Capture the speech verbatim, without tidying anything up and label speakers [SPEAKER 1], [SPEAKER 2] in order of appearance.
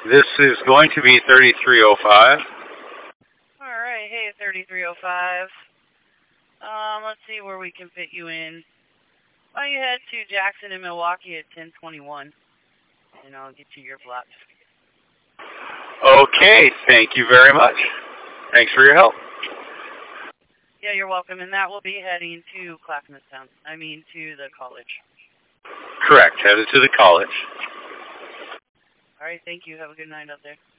[SPEAKER 1] This is going to be thirty-three oh five.
[SPEAKER 2] All right, hey, thirty-three oh five. Um, let's see where we can fit you in. Why don't you head to Jackson and Milwaukee at ten twenty-one, and I'll get you your block.
[SPEAKER 1] Okay, thank you very much. Thanks for your help.
[SPEAKER 2] Yeah, you're welcome, and that will be heading to Clackamas-Town. I mean, to the college.
[SPEAKER 1] Correct, headed to the college.
[SPEAKER 2] All right, thank you. Have a good night out there.